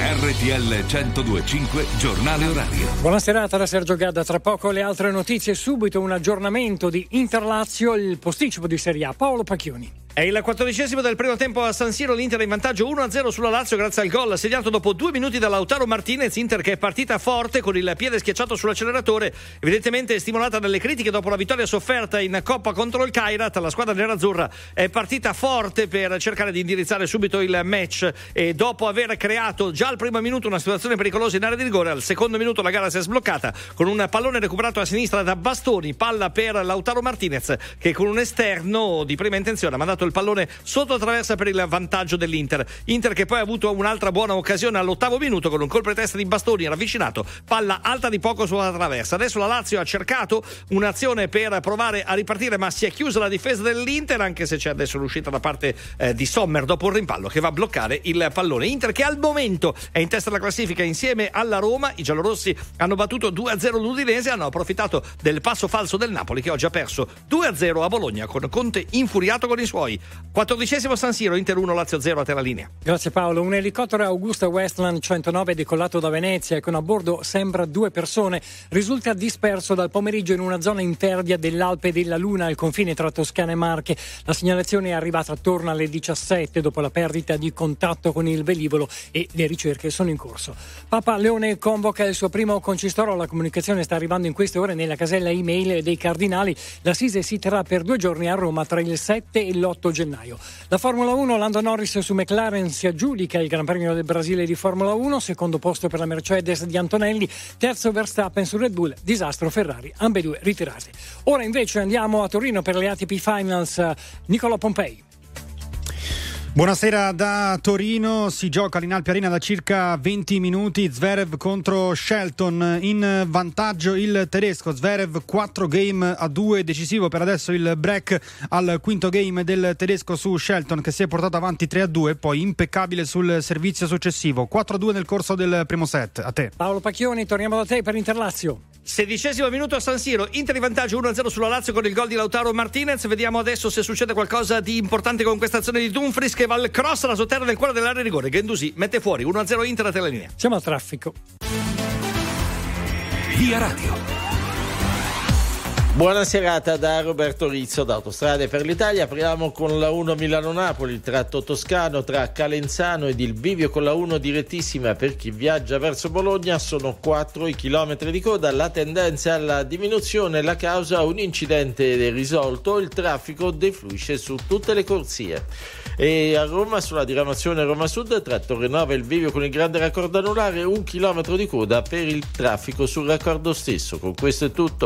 RTL 102.5 Giornale Orario. Buona serata da Sergio Gadda. Tra poco le altre notizie, subito un aggiornamento di Inter-Lazio, il posticipo di Serie A. Paolo Pacchioni. È il 14° del primo tempo a San Siro, l'Inter è in vantaggio 1-0 sulla Lazio grazie al gol segnato dopo 2 minuti da Lautaro Martinez. Inter che è partita forte con il piede schiacciato sull'acceleratore, evidentemente stimolata dalle critiche dopo la vittoria sofferta in Coppa contro il Kairat. La squadra nerazzurra è partita forte per cercare di indirizzare subito il match e dopo aver creato già al primo minuto una situazione pericolosa in area di rigore, al secondo minuto la gara si è sbloccata con un pallone recuperato a sinistra da Bastoni, palla per Lautaro Martinez che con un esterno di prima intenzione ha mandato il pallone sotto traversa per il vantaggio dell'Inter. Inter che poi ha avuto un'altra buona occasione all'8° minuto con un colpo di testa di Bastoni ravvicinato, palla alta di poco sulla traversa. Adesso la Lazio ha cercato un'azione per provare a ripartire, ma si è chiusa la difesa dell'Inter, anche se c'è adesso l'uscita da parte di Sommer dopo un rimpallo che va a bloccare il pallone. Inter che al momento è in testa alla classifica insieme alla Roma. I giallorossi hanno battuto 2-0 l'Udinese, hanno approfittato del passo falso del Napoli che oggi ha perso 2-0 a Bologna con Conte infuriato con i suoi. 14° San Siro, Inter 1 Lazio 0, a te la linea. Grazie Paolo. Un elicottero Augusta Westland 109 decollato da Venezia e con a bordo sembra 2 persone risulta disperso dal pomeriggio in una zona impervia dell'Alpe della Luna al confine tra Toscana e Marche. La segnalazione è arrivata attorno alle 17 dopo la perdita di contatto con il velivolo e le ricerche sono in corso. Papa Leone convoca il suo primo concistoro. La comunicazione sta arrivando in queste ore nella casella email dei cardinali. L'assise si terrà per 2 giorni a Roma tra il 7 e l'8 gennaio. La Formula 1, Lando Norris su McLaren si aggiudica il Gran Premio del Brasile di Formula 1, secondo posto per la Mercedes di Antonelli, terzo Verstappen su Red Bull, disastro Ferrari, ambedue ritirate. Ora invece andiamo a Torino per le ATP Finals. Nicola Pompei. Buonasera da Torino, si gioca all'Inalpi Arena da circa 20 minuti, Zverev contro Shelton, in vantaggio il tedesco, Zverev 4-2, decisivo per adesso il break al quinto game del tedesco su Shelton che si è portato avanti 3-2, poi impeccabile sul servizio successivo, 4-2 nel corso del primo set. A te. Paolo Pacchioni, torniamo da te per Inter-Lazio. 16° minuto a San Siro, Inter in vantaggio 1-0 sulla Lazio con il gol di Lautaro Martinez. Vediamo adesso se succede qualcosa di importante con questa azione di Dumfries che va al cross, la sotterra nel cuore dell'area di rigore. Guendouzi mette fuori 1-0 Inter a te la linea. Siamo al traffico. Via Radio. Buona serata da Roberto Rizzo da Autostrade per l'Italia. Apriamo con la 1 Milano-Napoli, il tratto toscano tra Calenzano ed il bivio con la 1 direttissima per chi viaggia verso Bologna. Sono 4 i chilometri di coda, la tendenza è alla diminuzione, la causa un incidente risolto, il traffico defluisce su tutte le corsie. E a Roma, sulla diramazione Roma Sud, tra Torrenova e il bivio con il grande raccordo anulare, 1 chilometro di coda per il traffico sul raccordo stesso. Con questo è tutto.